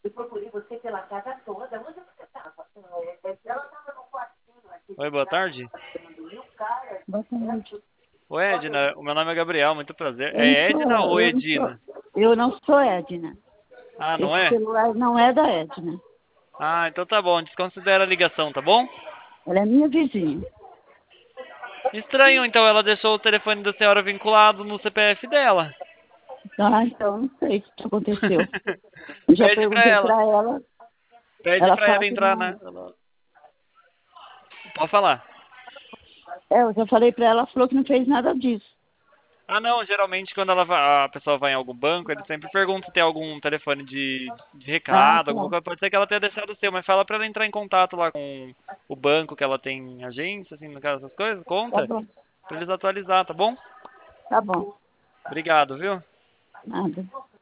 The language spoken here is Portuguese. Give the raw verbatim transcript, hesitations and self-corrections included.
Eu procurei você pela casa toda. Onde você estava? Ela estava no quartinho aqui. Oi, boa tarde. E o cara... Boa tarde. Oi, Edna. O meu nome é Gabriel, muito prazer. Eu não É sou, Edna ou eu não sou, Edina? eu não sou Edna. Ah, não Esse é? celular não é da Edna. Ah, então tá bom. Desconsidera a ligação, tá bom? Ela é minha vizinha. Estranho, então ela deixou o telefone da senhora vinculado no C P F dela. Ah, então não sei o que aconteceu. Eu já Pede pra perguntei ela. para ela, Pede ela pra fala ela que entrar não. na... Pode falar. É, eu já falei para ela, ela falou que não fez nada disso. Ah, não, geralmente quando ela vai, a pessoa vai em algum banco, eles sempre perguntam se tem algum telefone de, de Ah, recado, alguma tá. coisa. Pode ser que ela tenha deixado o seu, mas fala pra ela entrar em contato lá com o banco que ela tem agência, assim, no caso dessas coisas, Tá conta, bom, pra eles atualizar, tá bom? tá bom. Obrigado, viu? Nada.